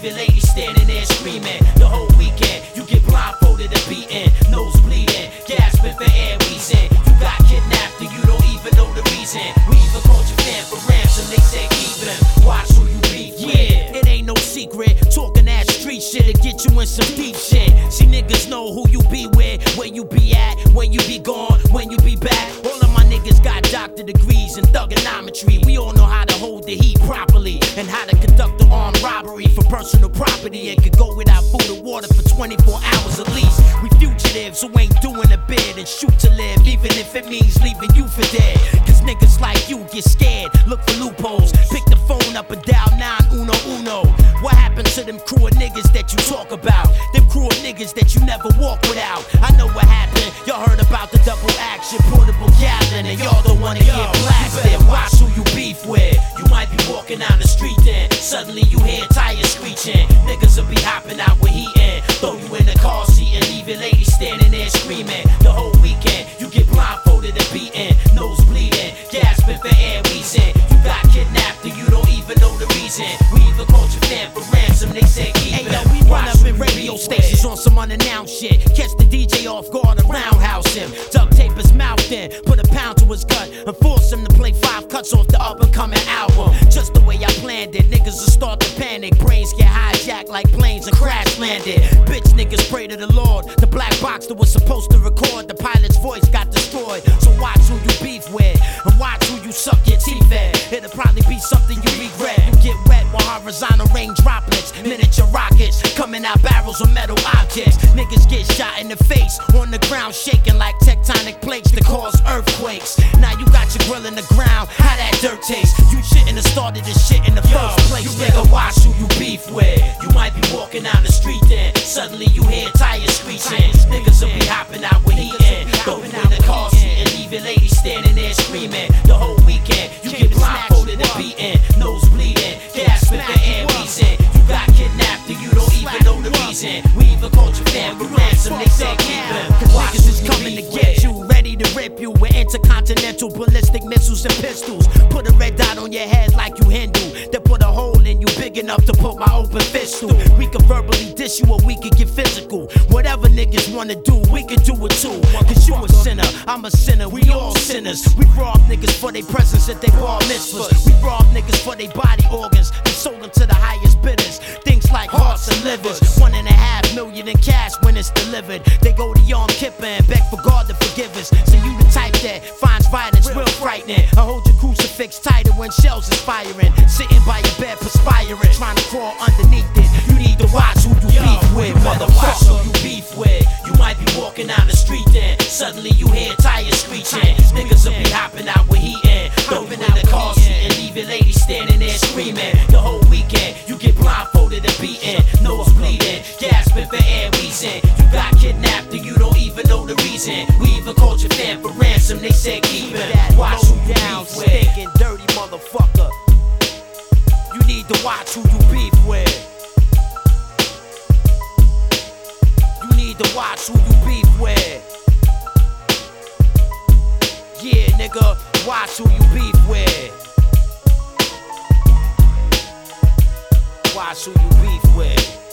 your lady standing there screaming. The whole weekend, you get blindfolded and beaten, nose bleeding, gasping for air, wheezing. You got kidnapped and you don't even know the reason. We even called your fan for ransom, they said keep him. Watch who you beef with. Yeah, it ain't no secret, talking that street shit to get you in some deep shit. See, niggas know who you be with, where you be at, when you be gone, when you be back. All of my niggas got doctorate degrees in thugonometry. We all know how to hold the heat properly and how to conduct the armed robbery for personal property and could go without food or water for 24 hours at least. We fugitives who ain't doing a bid and shoot to live, even if it means leaving you for dead. Cause niggas like you get scared, look for loopholes, pick the phone up and dial 911. What happened to them crew of niggas that you talk about? Them crew of niggas that you never walk without. I know what happened, y'all heard about the double action, portable Gatlin, and y'all don't wanna get blasted. Watch who you beef with. You might be walking down the street then suddenly you hear tires screeching. Niggas will be hopping out with heat in, throw you in the car seat and leave your lady standing there screaming. The whole weekend you get blindfolded and beaten, nose bleeding, gasping for air, wheezing. You got kidnapped and you don't even know the reason. We even called your fan for ransom, they said keep it. Hey yo, we run up in radio stations on some unannounced shit, catch the DJ off guard and roundhouse him, duct tape his mouth in, put a pound to his gut and force him to play 5 cuts off the up and coming album. Just the way I planned it, niggas will start to panic, brains get hijacked like planes and crash landed. Bitch niggas pray to the Lord, the black box that was supposed to record the pilot's voice got destroyed. So watch who you beef with and watch who you suck your teeth at. It'll probably be something you regret. You get wet with horizontal rain droplets, miniature rockets coming out barrels of metal objects. Niggas get shot in the face, on the ground shaking like tectonic plates that cause earthquakes. Now you got your grill in the ground, how that dirt tastes. You shouldn't have started this shit in the first place. You nigga watch who you beef with. You might be walking down the street then suddenly you hear tires screeching. Niggas will be hopping out with heat in, throw you in the car seat and leave your lady standing there screaming. The whole weekend you get blindfolded and beaten, nose bleeding, gasping for air, wheezing. You got kidnapped and you don't even know the reason. We even called your fan for ransom, they said keep him. Cause niggas is coming to get you, ready to rip you with intercontinental ballistic missiles and pistols. Put a red dot on your head like you Hindu, then put a hole in you big enough to put my open fist through. We can verbally dish you or we can get physical. Whatever niggas wanna do, we can do it too. Cause you a sinner, I'm a sinner, we all sinners. We rob niggas for their presence at they bar mitzvahs. We rob niggas for their body organs and sold them to the highest bidders. Things like hearts and livers, 1.5 million in cash when it's delivered. They go to Yom Kippur and beg for God to forgive us. So you the type that finds violence real frightening. I hold your crucifix tighter when shells is firing. Sitting by your bed perspiring, trying to crawl underneath it. You need to watch who you beef with, motherfucker. Who you beef with. You might be walking down the street then suddenly you hear tires screeching. Niggas will be hopping out with heat in, throw you in the car seat and leave your lady standing there screaming. The whole weekend you get blindfolded and beaten, nose bleeding, gasping for air, wheezing. You got kidnapped and you don't even know the reason. We even called your fan for ransom, they said keep him. Watch who you beef with. Stinking dirty motherfucker. You need to watch who you beef with. You need to watch who you beef with. Yeah, nigga, watch who you beef with. Watch who you beef with.